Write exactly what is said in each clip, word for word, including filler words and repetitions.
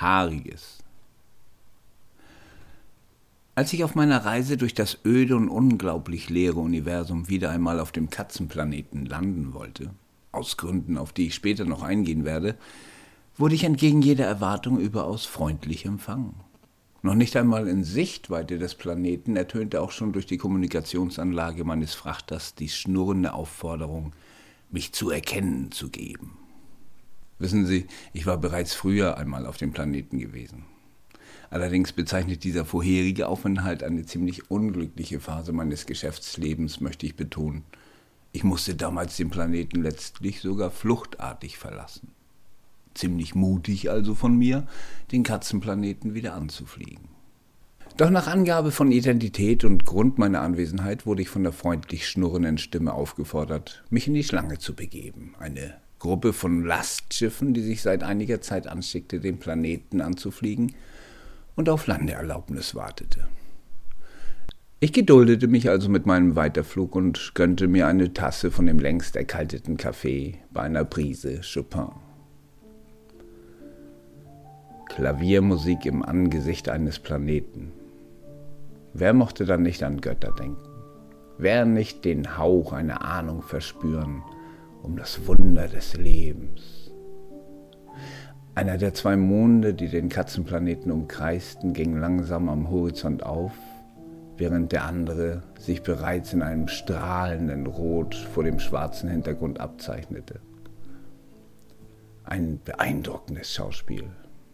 Haariges. Als ich auf meiner Reise durch das öde und unglaublich leere Universum wieder einmal auf dem Katzenplaneten landen wollte, aus Gründen, auf die ich später noch eingehen werde, wurde ich entgegen jeder Erwartung überaus freundlich empfangen. Noch nicht einmal in Sichtweite des Planeten ertönte auch schon durch die Kommunikationsanlage meines Frachters die schnurrende Aufforderung, mich zu erkennen zu geben. Wissen Sie, ich war bereits früher einmal auf dem Planeten gewesen. Allerdings bezeichnet dieser vorherige Aufenthalt eine ziemlich unglückliche Phase meines Geschäftslebens, möchte ich betonen. Ich musste damals den Planeten letztlich sogar fluchtartig verlassen. Ziemlich mutig also von mir, den Katzenplaneten wieder anzufliegen. Doch nach Angabe von Identität und Grund meiner Anwesenheit wurde ich von der freundlich schnurrenden Stimme aufgefordert, mich in die Schlange zu begeben. Eine Gruppe von Lastschiffen, die sich seit einiger Zeit anschickte, den Planeten anzufliegen und auf Landeerlaubnis wartete. Ich geduldete mich also mit meinem Weiterflug und gönnte mir eine Tasse von dem längst erkalteten Kaffee bei einer Prise Chopin. Klaviermusik im Angesicht eines Planeten. Wer mochte dann nicht an Götter denken? Wer nicht den Hauch einer Ahnung verspüren um das Wunder des Lebens? Einer der zwei Monde, die den Katzenplaneten umkreisten, ging langsam am Horizont auf, während der andere sich bereits in einem strahlenden Rot vor dem schwarzen Hintergrund abzeichnete. Ein beeindruckendes Schauspiel.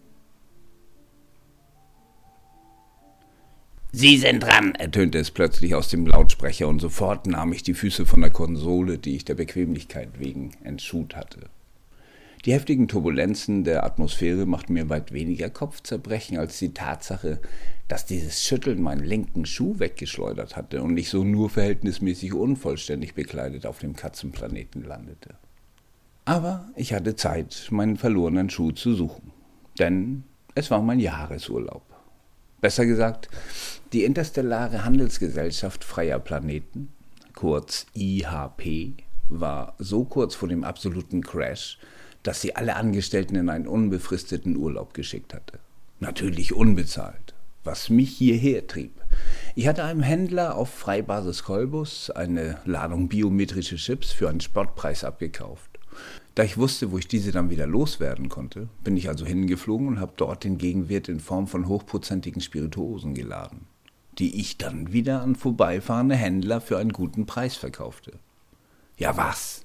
»Sie sind dran«, ertönte es plötzlich aus dem Lautsprecher, und sofort nahm ich die Füße von der Konsole, die ich der Bequemlichkeit wegen entschut hatte. Die heftigen Turbulenzen der Atmosphäre machten mir weit weniger Kopfzerbrechen als die Tatsache, dass dieses Schütteln meinen linken Schuh weggeschleudert hatte und ich so nur verhältnismäßig unvollständig bekleidet auf dem Katzenplaneten landete. Aber ich hatte Zeit, meinen verlorenen Schuh zu suchen, denn es war mein Jahresurlaub. Besser gesagt, die Interstellare Handelsgesellschaft Freier Planeten, kurz I H P, war so kurz vor dem absoluten Crash, dass sie alle Angestellten in einen unbefristeten Urlaub geschickt hatte. Natürlich unbezahlt, was mich hierher trieb. Ich hatte einem Händler auf Freibasis Kolbus eine Ladung biometrische Chips für einen Spottpreis abgekauft. Da ich wusste, wo ich diese dann wieder loswerden konnte, bin ich also hingeflogen und habe dort den Gegenwert in Form von hochprozentigen Spirituosen geladen, die ich dann wieder an vorbeifahrende Händler für einen guten Preis verkaufte. Ja was?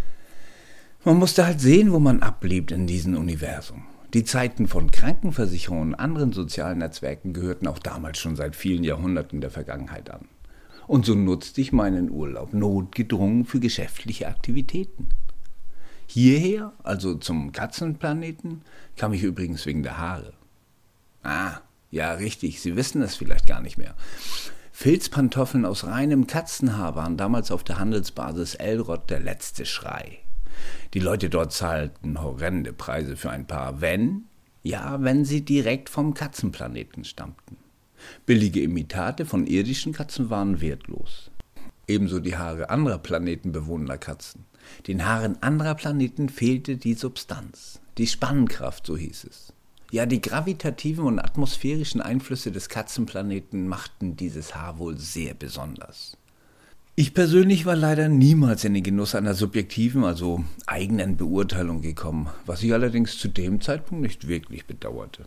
Man musste halt sehen, wo man ablebt in diesem Universum. Die Zeiten von Krankenversicherungen und anderen sozialen Netzwerken gehörten auch damals schon seit vielen Jahrhunderten der Vergangenheit an. Und so nutzte ich meinen Urlaub notgedrungen für geschäftliche Aktivitäten. Hierher, also zum Katzenplaneten, kam ich übrigens wegen der Haare. Ah, ja richtig, Sie wissen es vielleicht gar nicht mehr. Filzpantoffeln aus reinem Katzenhaar waren damals auf der Handelsbasis Elrod der letzte Schrei. Die Leute dort zahlten horrende Preise für ein Paar, wenn, ja, wenn sie direkt vom Katzenplaneten stammten. Billige Imitate von irdischen Katzen waren wertlos. Ebenso die Haare anderer planetenbewohnender Katzen. Den Haaren anderer Planeten fehlte die Substanz, die Spannkraft, so hieß es. Ja, die gravitativen und atmosphärischen Einflüsse des Katzenplaneten machten dieses Haar wohl sehr besonders. Ich persönlich war leider niemals in den Genuss einer subjektiven, also eigenen Beurteilung gekommen, was ich allerdings zu dem Zeitpunkt nicht wirklich bedauerte.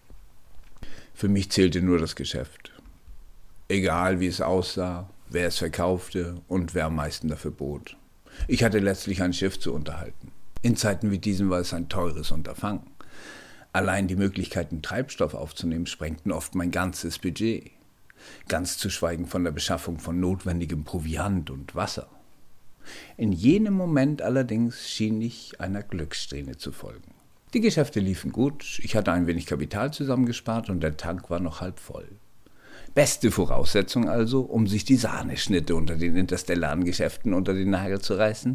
Für mich zählte nur das Geschäft. Egal wie es aussah, wer es verkaufte und wer am meisten dafür bot. Ich hatte letztlich ein Schiff zu unterhalten. In Zeiten wie diesen war es ein teures Unterfangen. Allein die Möglichkeiten, Treibstoff aufzunehmen, sprengten oft mein ganzes Budget. Ganz zu schweigen von der Beschaffung von notwendigem Proviant und Wasser. In jenem Moment allerdings schien ich einer Glückssträhne zu folgen. Die Geschäfte liefen gut, ich hatte ein wenig Kapital zusammengespart und der Tank war noch halb voll. Beste Voraussetzung also, um sich die Sahneschnitte unter den interstellaren Geschäften unter den Nagel zu reißen?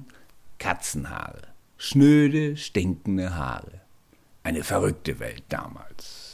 Katzenhaare. Schnöde, stinkende Haare. Eine verrückte Welt damals.